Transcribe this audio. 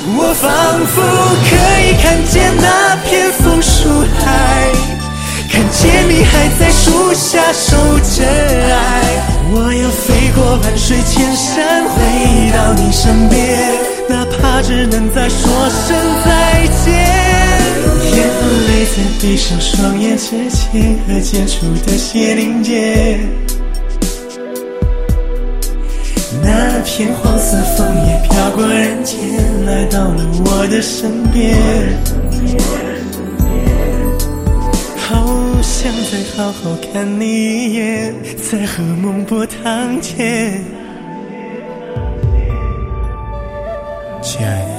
我仿佛可以看见那片枫树海，看见你还在树下守着爱。我要飞过万水千山回到你身边，哪怕只能再说声再见。眼泪在闭上双眼之前和剪出的血凝结，那片黄色枫叶飘过人间，来到了我的身边。好想再好好看你一眼，再喝孟婆汤甜。亲爱的，